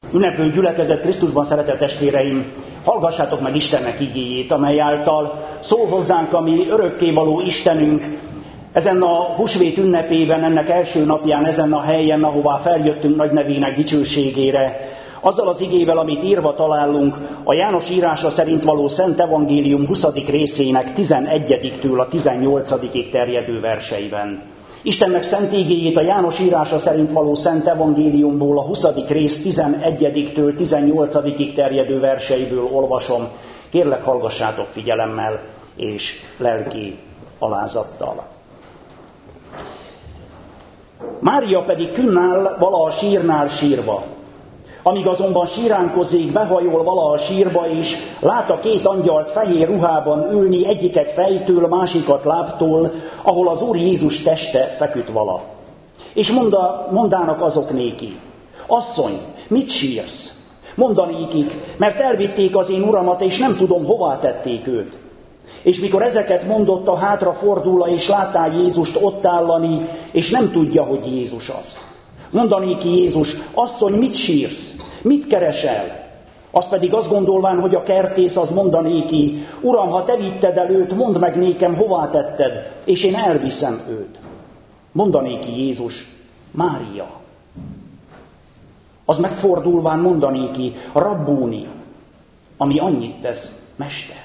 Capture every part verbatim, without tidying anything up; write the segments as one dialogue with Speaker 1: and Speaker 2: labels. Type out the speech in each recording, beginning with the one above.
Speaker 1: Ünneplő gyülekezet Krisztusban, szeretett testvéreim, hallgassátok meg Istennek igéjét, amely által szól hozzánk a mi örökkévaló Istenünk, ezen a húsvét ünnepében, ennek első napján, ezen a helyen, ahová feljöttünk nagy nevének dicsőségére, azzal az igével, amit írva találunk a János írása szerint való Szent Evangélium huszadik részének tizenegyediktől a tizennyolcadikig terjedő verseiben. Istennek szent igéjét a János írása szerint való Szent Evangéliumból a huszadik rész tizenegyediktől tizennyolcadikig terjedő verseiből olvasom. Kérlek, hallgassátok figyelemmel és lelki alázattal. Mária pedig künnáll vala a sírnál sírva. Amíg azonban síránkozik, behajol vala a sírba is, lát a két angyalt fehér ruhában ülni, egyiket fejtől, másikat lábtól, ahol az Úr Jézus teste feküdt vala. És monda, mondának azok néki: Asszony, mit sírsz? Mondanékik, mert elvitték az én uramat, és nem tudom, hová tették őt. És mikor ezeket mondotta, hátra fordul, és látá Jézust ott állani, és nem tudja, hogy Jézus az. Mondanéki Jézus: Asszony, mit sírsz? Mit keresel? Az pedig azt gondolván, hogy a kertész, az mondanéki: Uram, ha te vitted el őt, mondd meg nékem, hová tetted, és én elviszem őt. Mondanéki Jézus: Mária. Az megfordulván mondanéki: Rabbóni, ami annyit tesz: Mester.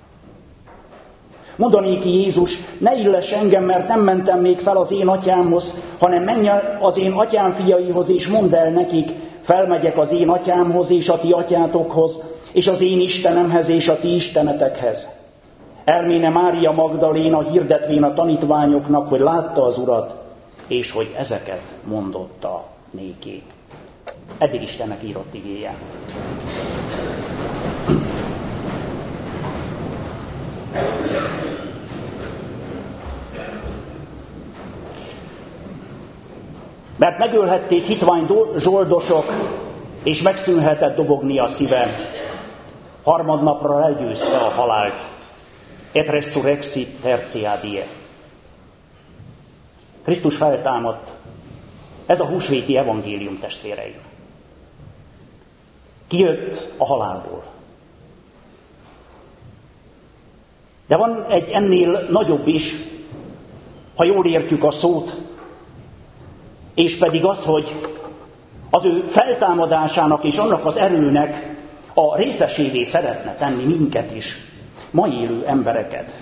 Speaker 1: Mondanéki Jézus: Ne illess engem, mert nem mentem még fel az én atyámhoz, hanem menj az én atyám fiaihoz, és mondd el nekik: felmegyek az én atyámhoz és a ti atyátokhoz, és az én Istenemhez és a ti istenetekhez. Elméne Mária Magdaléna hirdetvén a tanítványoknak, hogy látta az Urat, és hogy ezeket mondotta néki. Eddig Istennek írott igéje. Mert megölhették hitvány zsoldosok, és megszűnhetett dobogni a szíve. Harmadnapra legyőzte a halált. Et resurrexit tertia die. Krisztus feltámadt. Ez a húsvéti evangélium, testvéreim. Kijött a halálból. De van egy ennél nagyobb is, ha jól értjük a szót, és pedig az, hogy az ő feltámadásának és annak az erőnek a részesévé szeretne tenni minket is, ma élő embereket.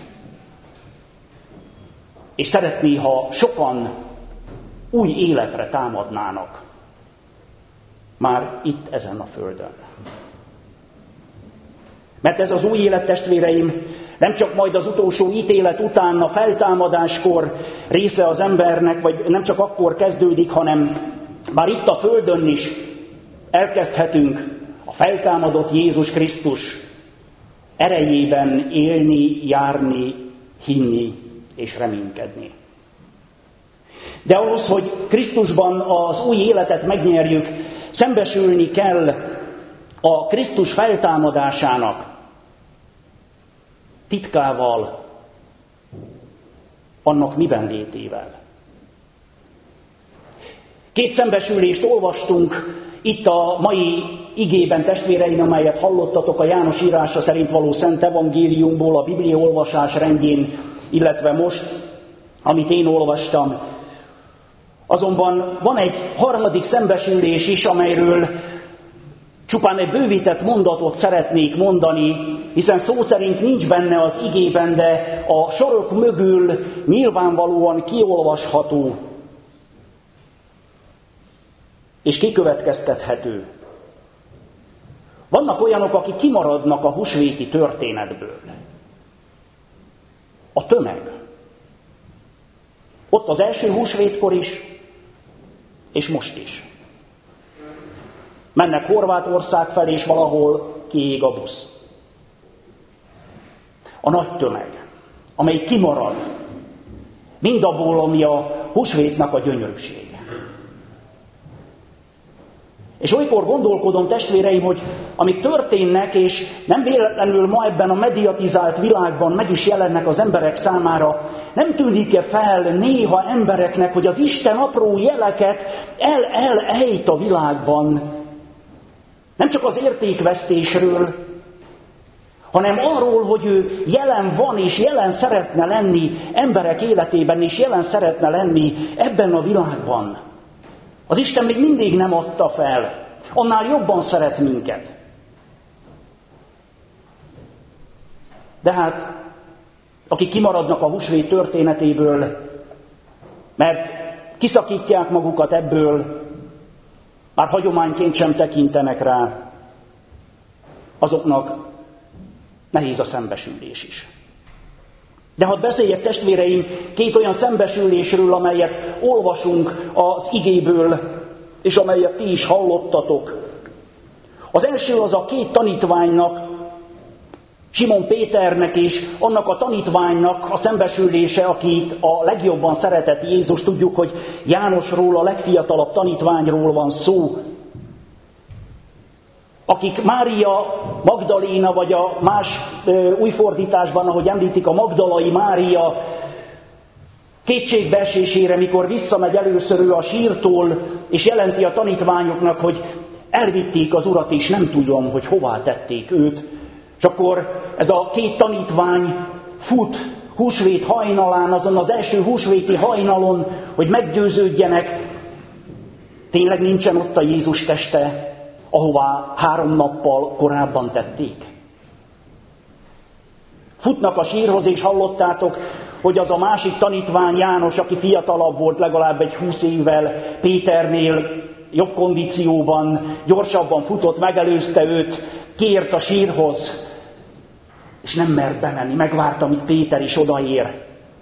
Speaker 1: És szeretné, ha sokan új életre támadnának, már itt ezen a földön. Mert ez az új élet, testvéreim, nem csak majd az utolsó ítélet után, a feltámadáskor része az embernek, vagy nem csak akkor kezdődik, hanem már itt a földön is elkezdhetünk a feltámadott Jézus Krisztus erejében élni, járni, hinni és reménykedni. De ahhoz, hogy Krisztusban az új életet megnyerjük, szembesülni kell a Krisztus feltámadásának titkával, annak miben létével. Két szembesülést olvastunk itt a mai igében, testvéreim, amelyet hallottatok a János írása szerint való Szent Evangéliumból, a Biblia olvasás rendjén, illetve most, amit én olvastam. Azonban van egy harmadik szembesülés is, amelyről csupán egy bővített mondatot szeretnék mondani, hiszen szó szerint nincs benne az igében, de a sorok mögül nyilvánvalóan kiolvasható és kikövetkeztethető. Vannak olyanok, akik kimaradnak a húsvéti történetből. A tömeg. Ott az első húsvétkor is, és most is. Mennek Horvátország felé, és valahol kiég a busz. A nagy tömeg, amely kimarad mindabból, ami a húsvétnak a gyönyörűsége. És olykor gondolkodom, testvéreim, hogy amik történnek, és nem véletlenül ma ebben a mediatizált világban meg is jelennek az emberek számára, nem tűnik-e fel néha embereknek, hogy az Isten apró jeleket el-el-ejt a világban, Nem csak az értékvesztésről, hanem arról, hogy ő jelen van és jelen szeretne lenni emberek életében, és jelen szeretne lenni ebben a világban. Az Isten még mindig nem adta fel, annál jobban szeret minket. De hát, akik kimaradnak a húsvét történetéből, mert kiszakítják magukat ebből, már hagyományként sem tekintenek rá, azoknak nehéz a szembesülés is. De hadd beszéljek, testvéreim, két olyan szembesülésről, amelyet olvasunk az igéből, és amelyet ti is hallottatok. Az első az a két tanítványnak, Simon Péternek és annak a tanítványnak a szembesülése, akit a legjobban szeretett Jézus. Tudjuk, hogy Jánosról, a legfiatalabb tanítványról van szó, akik Mária Magdaléna, vagy a más ö, új fordításban, ahogy említik, a Magdalai Mária kétségbeesésére, mikor visszamegy először ő a sírtól, és jelenti a tanítványoknak, hogy elvitték az Urat, és nem tudom, hogy hová tették őt. És akkor ez a két tanítvány fut húsvét hajnalán, azon az első húsvéti hajnalon, hogy meggyőződjenek, tényleg nincsen ott a Jézus teste, ahová három nappal korábban tették. Futnak a sírhoz, és hallottátok, hogy az a másik tanítvány János, aki fiatalabb volt, legalább egy húsz évvel Péternél, jobb kondícióban, gyorsabban futott, megelőzte őt, kért a sírhoz, és nem mert bemenni, megvárta, amíg Péter is odaér.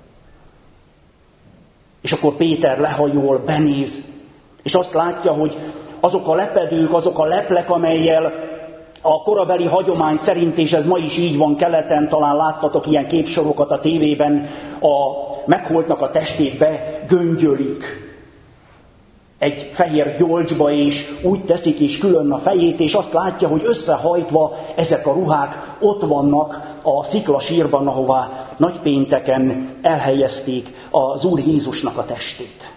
Speaker 1: És akkor Péter lehajol, benéz, és azt látja, hogy azok a lepedők, azok a leplek, amellyel a korabeli hagyomány szerint, és ez ma is így van keleten, talán láttatok ilyen képsorokat a tévében, a megholtnak a testét begöngyölik egy fehér gyolcsba, és úgy teszik is külön a fejét, és azt látja, hogy összehajtva ezek a ruhák ott vannak a sziklasírban, ahová nagypénteken elhelyezték az Úr Jézusnak a testét.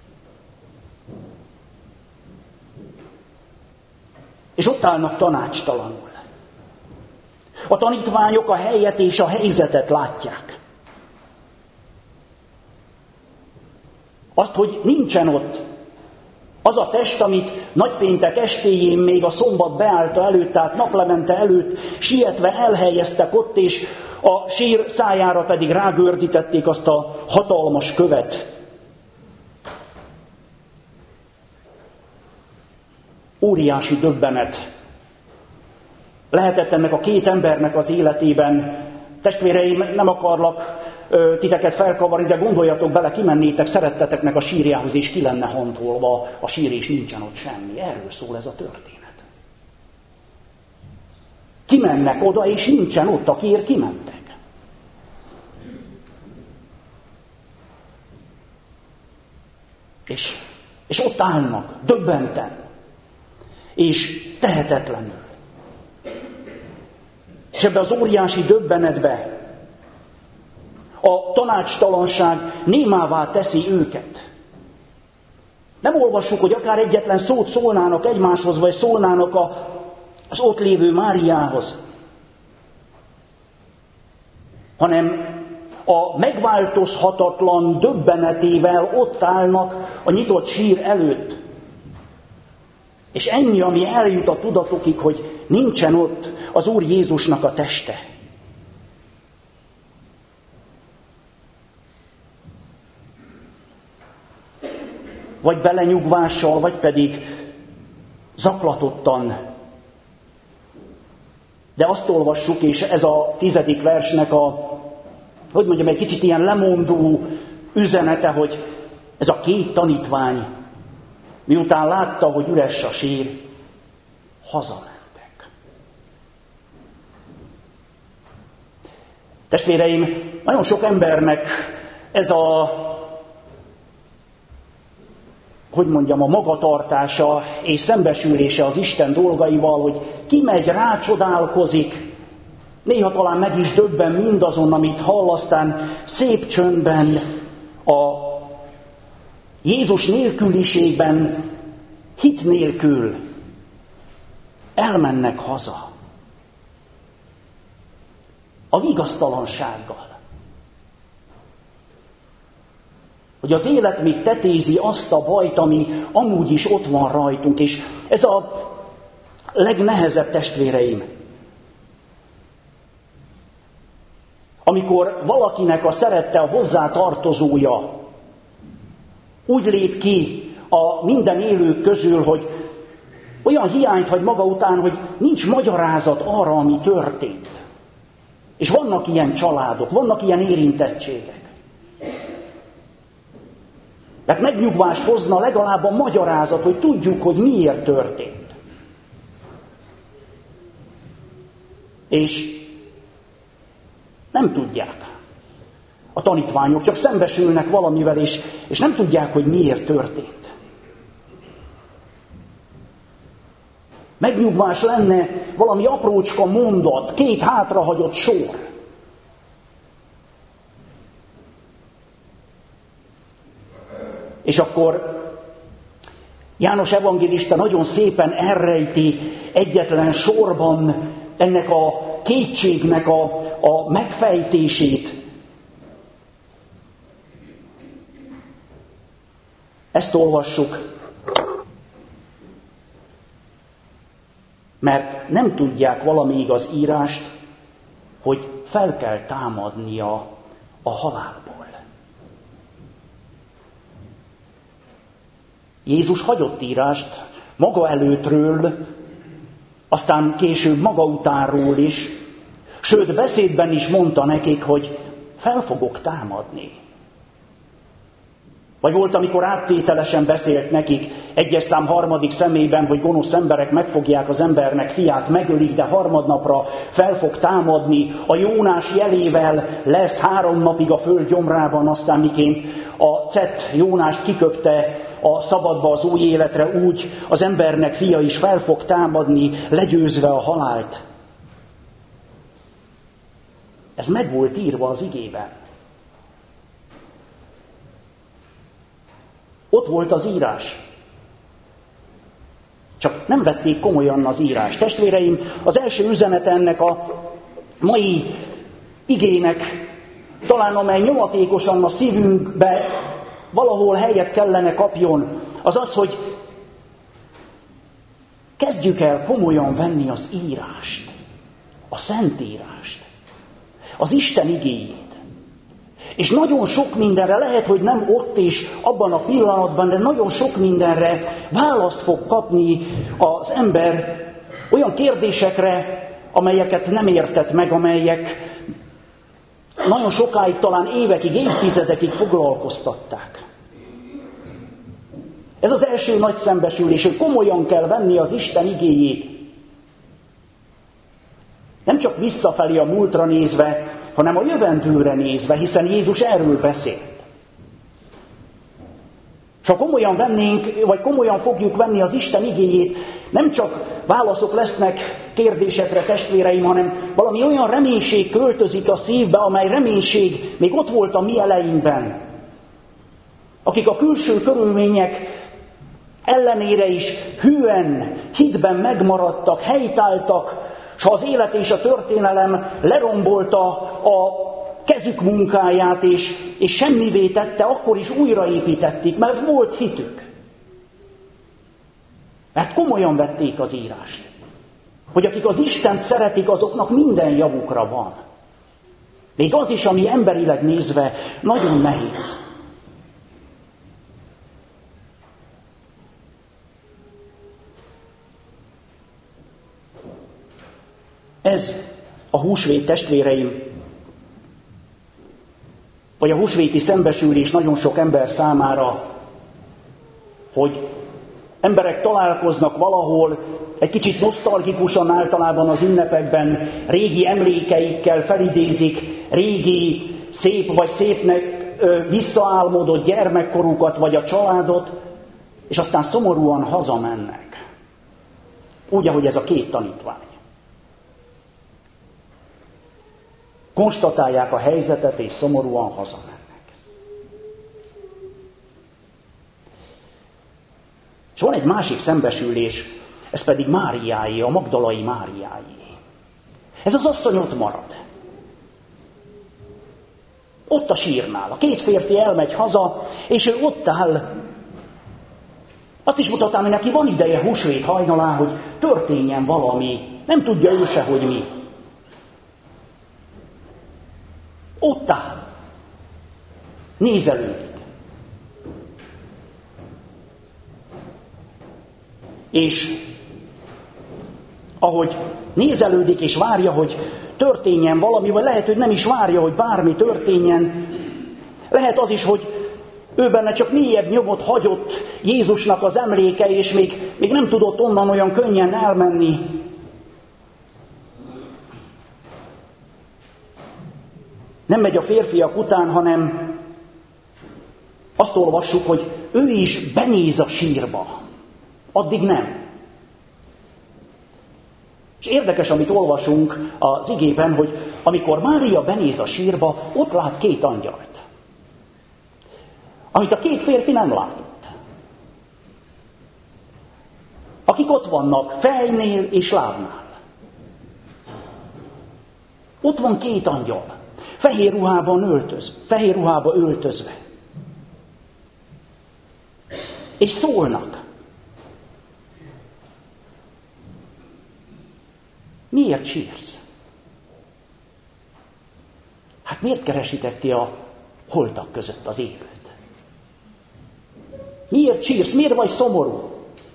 Speaker 1: És ott állnak tanácstalanul. A tanítványok a helyet és a helyzetet látják. Azt, hogy nincsen ott az a test, amit nagypéntek estéjén még a szombat beállta előtt, tehát naplemente előtt sietve elhelyeztek ott, és a sír szájára pedig rágördítették azt a hatalmas követ. Óriási döbbenet lehetett ennek a két embernek az életében. Testvéreim, nem akarlak ö, titeket felkavarni, de gondoljatok bele, kimennétek szeretteteknek a sírjához, és ki lenne hantolva a sír, és nincsen ott semmi. Erről szól ez a történet. Kimennek oda, és nincsen ott, akiért kimentek. És, és ott állnak, döbbenten, és tehetetlenül. És ebbe az óriási döbbenetbe a tanácstalanság némává teszi őket. Nem olvassuk, hogy akár egyetlen szót szólnának egymáshoz, vagy szólnának a, az ott lévő Máriához, hanem a megváltozhatatlan döbbenetével ott állnak a nyitott sír előtt. És ennyi, ami eljut a tudatokig, hogy nincsen ott az Úr Jézusnak a teste. Vagy belenyugvással, vagy pedig zaklatottan. De azt olvassuk, és ez a tizedik versnek a, hogy mondjam, egy kicsit ilyen lemondó üzenete, hogy ez a két tanítvány, miután látta, hogy üres a sír, hazamentek. Testvéreim, nagyon sok embernek ez a, hogy mondjam, a magatartása és szembesülése az Isten dolgaival, hogy kimegy, rácsodálkozik, néha talán meg is döbben mindazon, amit hall, aztán szép csöndben a Jézus nélküliségben, hit nélkül elmennek haza. A vigasztalansággal. Hogy az élet még tetézi azt a bajt, ami amúgy is ott van rajtunk, és ez a legnehezebb, testvéreim. Amikor valakinek a szerette, a hozzátartozója úgy lép ki a minden élők közül, hogy olyan hiányt hagy maga után, hogy nincs magyarázat arra, ami történt. És vannak ilyen családok, vannak ilyen érintettségek. Mert megnyugvást hozna legalább a magyarázat, hogy tudjuk, hogy miért történt. És nem tudják. A tanítványok csak szembesülnek valamivel, és, és nem tudják, hogy miért történt. Megnyugvás lenne valami aprócska mondat, két hátrahagyott sor. És akkor János evangélista nagyon szépen elrejti egyetlen sorban ennek a kétségnek a, a megfejtését. Ezt olvassuk, mert nem tudják valamíg az írást, hogy fel kell támadnia a halálból. Jézus hagyott írást maga előttről, aztán később maga utánról is, sőt beszédben is mondta nekik, hogy fel fogok támadni. Vagy volt, amikor áttételesen beszélt nekik egyes szám harmadik személyben, hogy gonosz emberek megfogják az embernek fiát, megölik, de harmadnapra fel fog támadni, a Jónás jelével lesz három napig a föld gyomrában, aztán miként a cet Jónást kiköpte a szabadba az új életre, úgy az embernek fia is fel fog támadni, legyőzve a halált. Ez meg volt írva az igében. Ott volt az írás. Csak nem vették komolyan az írás. Testvéreim, az első üzenet ennek a mai igének, talán amely nyomatékosan a szívünkbe valahol helyet kellene kapjon, az az, hogy kezdjük el komolyan venni az írást, a Szentírást, az Isten igéjét. És nagyon sok mindenre, lehet, hogy nem ott és abban a pillanatban, de nagyon sok mindenre választ fog kapni az ember olyan kérdésekre, amelyeket nem értett meg, amelyek nagyon sokáig, talán évekig, évtizedekig foglalkoztatták. Ez az első nagy szembesülés, hogy komolyan kell venni az Isten igéjét. Nem csak visszafelé a múltra nézve, hanem a jövendőre nézve, hiszen Jézus erről beszélt. És ha komolyan vennénk, vagy komolyan fogjuk venni az Isten igéjét, nem csak válaszok lesznek kérdésekre, testvéreim, hanem valami olyan reménység költözik a szívbe, amely reménység még ott volt a mi eleinkben. Akik a külső körülmények ellenére is hűen, hitben megmaradtak, helytálltak, és ha az élet és a történelem lerombolta a kezük munkáját, és, és semmivé tette, akkor is újraépítették, mert volt hitük. Mert komolyan vették az írást. Hogy akik az Istent szeretik, azoknak minden javukra van. Még az is, ami emberileg nézve nagyon nehéz. Ez a húsvét, testvéreim, vagy a húsvéti szembesülés nagyon sok ember számára, hogy emberek találkoznak valahol, egy kicsit nosztalgikusan általában az ünnepekben, régi emlékeikkel felidézik, régi szép vagy szépnek visszaálmodott gyermekkorukat vagy a családot, és aztán szomorúan hazamennek. Úgy, ahogy ez a két tanítvány. Konstatálják a helyzetet, és szomorúan hazamennek. És van egy másik szembesülés, ez pedig Máriáé, a magdalai Máriáé. Ez az asszony ott marad. Ott a sírnál. A két férfi elmegy haza, és ő ott áll. Azt is mutatám, hogy neki van ideje húsvét hajnalán, hogy történjen valami. Nem tudja ő se, hogy mi. Ott áll. Nézelődik. És ahogy nézelődik és várja, hogy történjen valami, vagy lehet, hogy nem is várja, hogy bármi történjen. Lehet az is, hogy ő benne csak mélyebb nyomot hagyott Jézusnak az emléke, és még, még nem tudott onnan olyan könnyen elmenni. Nem megy a férfiak után, hanem azt olvassuk, hogy ő is benéz a sírba. Addig nem. És érdekes, amit olvasunk az igében, hogy amikor Mária benéz a sírba, ott lát két angyalt. Amit a két férfi nem látott. Akik ott vannak fejnél és lábnál. Ott van két angyal. Fehér ruhában öltözve. Fehér ruhába öltözve. És szólnak. Miért sírsz? Hát miért keresitek ti a holtak között az élőt? Miért sírsz? Miért vagy szomorú?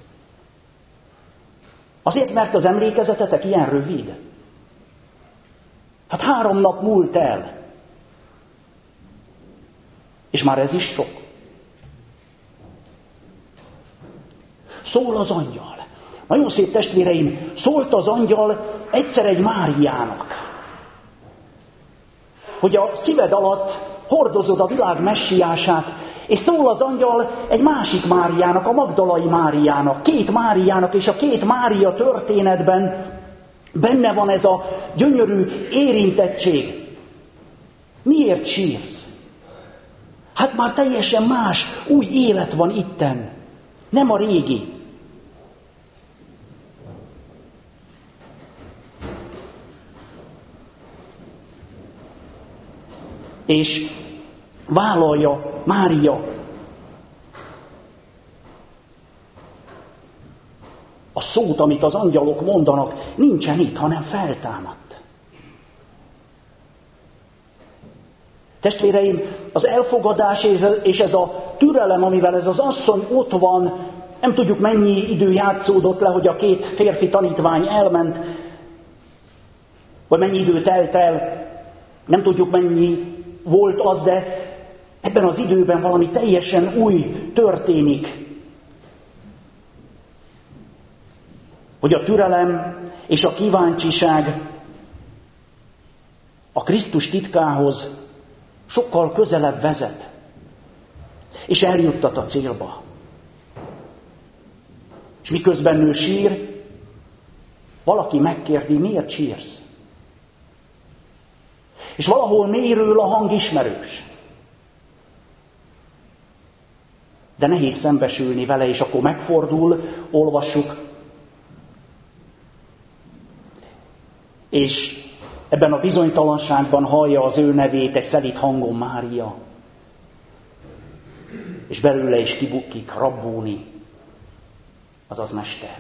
Speaker 1: Azért, mert az emlékezetetek ilyen rövid. Hát három nap múlt el. És már ez is sok. Szól az angyal. Nagyon szép testvéreim, szólt az angyal egyszer egy Máriának, hogy a szíved alatt hordozod a világ messiását, és szól az angyal egy másik Máriának, a magdalai Máriának, két Máriának, és a két Mária történetben benne van ez a gyönyörű érintettség. Miért sírsz? Hát már teljesen más, új élet van itten, nem a régi. És vállalja Mária a szót, amit az angyalok mondanak, nincsen itt, hanem feltámadt. Testvéreim, az elfogadás és ez a türelem, amivel ez az asszony ott van, nem tudjuk mennyi idő játszódott le, hogy a két férfi tanítvány elment, vagy mennyi idő telt el, nem tudjuk mennyi volt az, de ebben az időben valami teljesen új történik. Hogy a türelem és a kíváncsiság a Krisztus titkához sokkal közelebb vezet, és eljuttat a célba. És miközben ő sír, valaki megkérdi, miért sírsz? És valahol mélyről a hang ismerős. De nehéz szembesülni vele, és akkor megfordul, olvassuk. És ebben a bizonytalanságban hallja az ő nevét egy szelíd hangon Mária. És belőle is kibukik Rabbóni, azaz mester.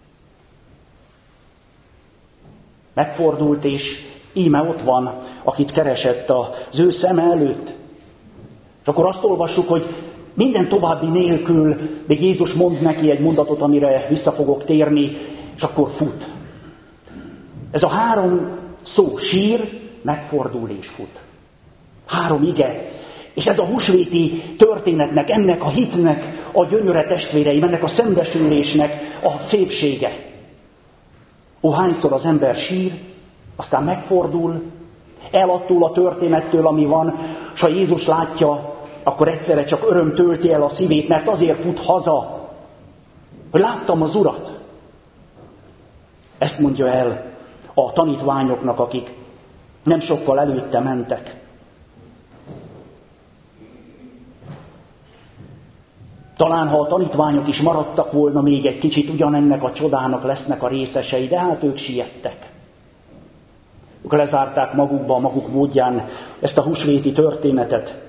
Speaker 1: Megfordult, és íme ott van, akit keresett az ő szeme előtt. És akkor azt olvassuk, hogy minden további nélkül még Jézus mond neki egy mondatot, amire vissza fogok térni, és akkor fut. Ez a három szó, sír, megfordul és fut. Három ige. És ez a húsvéti történetnek, ennek a hitnek a gyönyöre, testvéreim, ennek a szembesülésnek a szépsége. Ó, hányszor az ember sír, aztán megfordul, elattól a történettől, ami van, és ha Jézus látja, akkor egyszerre csak öröm tölti el a szívét, mert azért fut haza, hogy láttam az Urat. Ezt mondja el a tanítványoknak, akik nem sokkal előtte mentek. talán ha a tanítványok is maradtak volna még egy kicsit, ugyanennek a csodának lesznek a részesei, de hát ők siettek. Ők lezárták magukba, a maguk módján ezt a húsvéti történetet.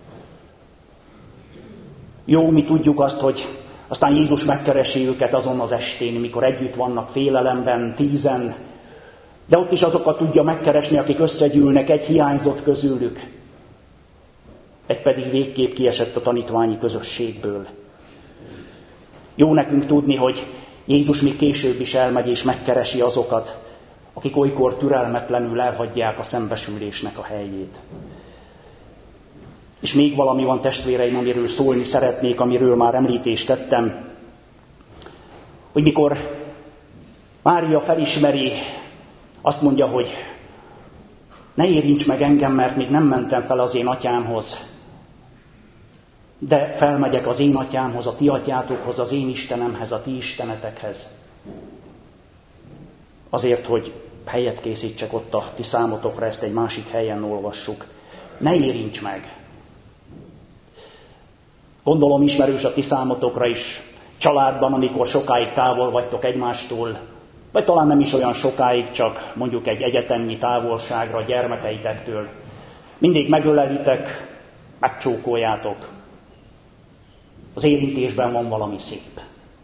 Speaker 1: Jó, mi tudjuk azt, hogy aztán Jézus megkeresi őket azon az estén, mikor együtt vannak félelemben, tízen, de ott is azokat tudja megkeresni, akik összegyűlnek, egy hiányzott közülük. Egy pedig végképp kiesett a tanítványi közösségből. Jó nekünk tudni, hogy Jézus még később is elmegy és megkeresi azokat, akik olykor türelmetlenül elhagyják a szembesülésnek a helyét. És még valami van, testvéreim, amiről szólni szeretnék, amiről már említést tettem, hogy mikor Mária felismeri, azt mondja, hogy ne érints meg engem, mert még nem mentem fel az én atyámhoz, de felmegyek az én atyámhoz, a ti atyátokhoz, az én Istenemhez, a ti istenetekhez. Azért, hogy helyet készítsek ott a ti számotokra, ezt egy másik helyen olvassuk. Ne érints meg! Gondolom ismerős a ti számotokra is, családban, amikor sokáig távol vagytok egymástól, vagy talán nem is olyan sokáig, csak mondjuk egy egyetemnyi távolságra a gyermekeitektől. Mindig megölelitek, megcsókoljátok. Az érintésben van valami szép.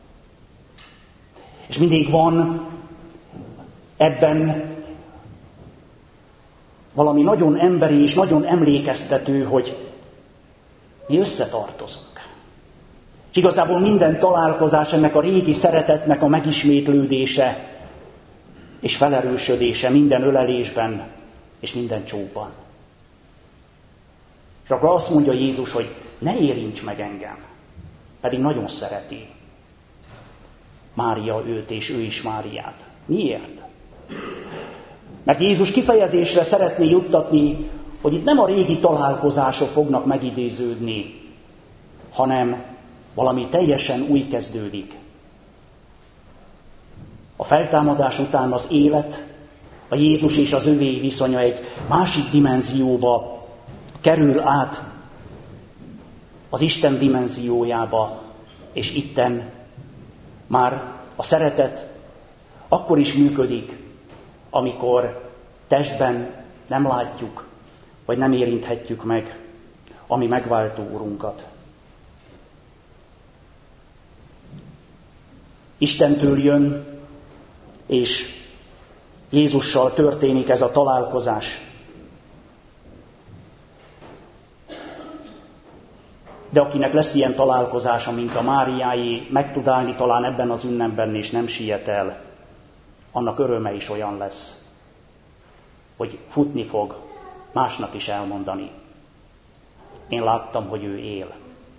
Speaker 1: És mindig van ebben valami nagyon emberi és nagyon emlékeztető, hogy mi összetartozunk. És igazából minden találkozás ennek a régi szeretetnek a megismétlődése és felerősödése minden ölelésben és minden csókban. És akkor azt mondja Jézus, hogy ne érints meg engem, pedig nagyon szereti Mária őt, és ő is Máriát. Miért? Mert Jézus kifejezésre szeretné juttatni, hogy itt nem a régi találkozások fognak megidéződni, hanem valami teljesen új kezdődik. A feltámadás után az élet, a Jézus és az övé viszonya egy másik dimenzióba kerül át, az Isten dimenziójába, és itten már a szeretet akkor is működik, amikor testben nem látjuk, vagy nem érinthetjük meg a mi megváltó Urunkat. Istentől jön, és Jézussal történik ez a találkozás. De akinek lesz ilyen találkozása, mint a Máriáé, meg tud állni talán ebben az ünnepben, és nem siet el, annak öröme is olyan lesz, hogy futni fog, másnak is elmondani. Én láttam, hogy ő él.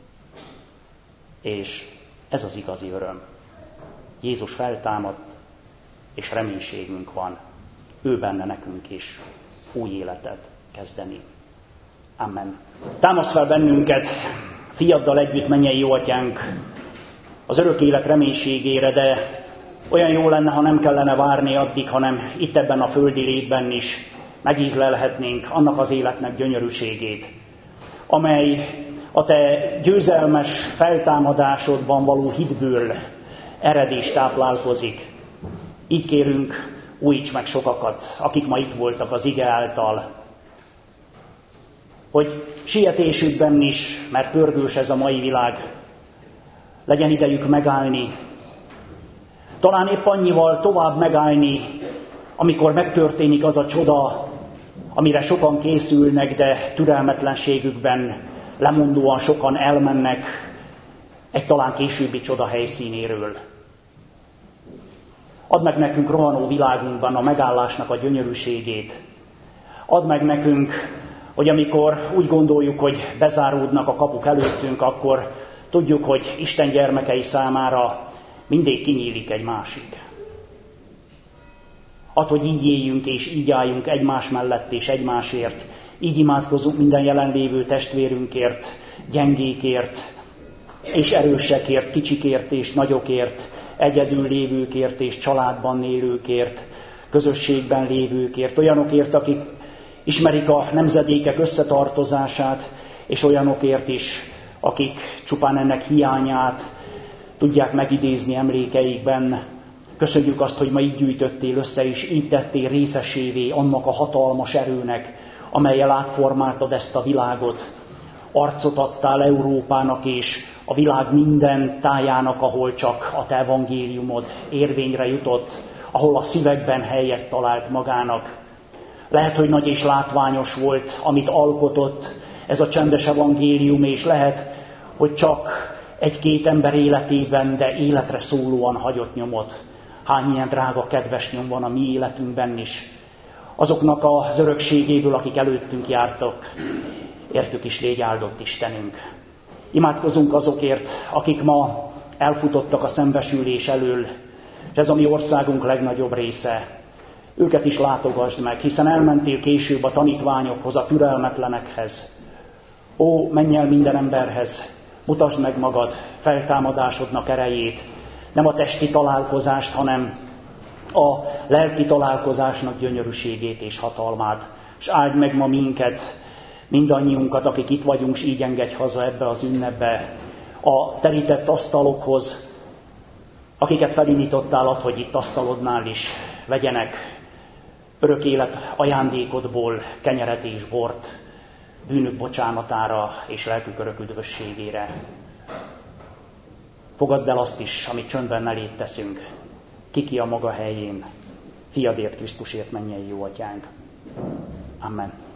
Speaker 1: És ez az igazi öröm. Jézus feltámadt, és reménységünk van. Ő benne nekünk is új életet kezdeni. Amen. Támasz fel bennünket, fiaddal együtt, mennyei jó atyánk, az örök élet reménységére, de olyan jó lenne, ha nem kellene várni addig, hanem itt ebben a földi létben is megízlelhetnénk annak az életnek gyönyörűségét, amely a te győzelmes feltámadásodban való hitből ered és táplálkozik. Így kérünk, újíts meg sokakat, akik ma itt voltak az ige által, hogy sietésükben is, mert pörgős ez a mai világ, legyen idejük megállni, talán épp annyival tovább megállni, amikor megtörténik az a csoda, amire sokan készülnek, de türelmetlenségükben lemondóan sokan elmennek egy talán későbbi csoda helyszínéről. Add meg nekünk rohanó világunkban a megállásnak a gyönyörűségét. Add meg nekünk, hogy amikor úgy gondoljuk, hogy bezáródnak a kapuk előttünk, akkor tudjuk, hogy Isten gyermekei számára mindig kinyílik egy másik. Add, hogy így éljünk és így álljunk egymás mellett és egymásért. Így imádkozunk minden jelenlévő testvérünkért, gyengékért és erősekért, kicsikért és nagyokért, egyedül lévőkért és családban élőkért, közösségben lévőkért, olyanokért, akik ismerik a nemzedékek összetartozását, és olyanokért is, akik csupán ennek hiányát tudják megidézni emlékeikben. Köszönjük azt, hogy ma így gyűjtöttél össze, és így tettél részesévé annak a hatalmas erőnek, amellyel átformáltad ezt a világot. Arcot adtál Európának és a világ minden tájának, ahol csak a te evangéliumod érvényre jutott, ahol a szívekben helyet talált magának. Lehet, hogy nagy és látványos volt, amit alkotott ez a csendes evangélium, és lehet, hogy csak egy-két ember életében, de életre szólóan hagyott nyomot. Hány ilyen drága, kedves nyom van a mi életünkben is. Azoknak az örökségéből, akik előttünk jártak, értük is légy áldott Istenünk. Imádkozunk azokért, akik ma elfutottak a szembesülés elől, és ez a mi országunk legnagyobb része. Őket is látogasd meg, hiszen elmentél később a tanítványokhoz, a türelmetlenekhez. Ó, menj el minden emberhez, mutasd meg magad, feltámadásodnak erejét, nem a testi találkozást, hanem a lelki találkozásnak gyönyörűségét és hatalmát. És áld meg ma minket, mindannyiunkat, akik itt vagyunk, és így engedj haza ebbe az ünnepbe, a terített asztalokhoz, akiket felindítottál, add, hogy itt asztalodnál is vegyenek örök élet ajándékodból kenyeret és bort, bűnök bocsánatára és lelkük örök üdvösségére. Fogadd el azt is, amit csöndben eléd teszünk, kiki a maga helyén, fiadért, Krisztusért, mennyei jó atyánk. Amen.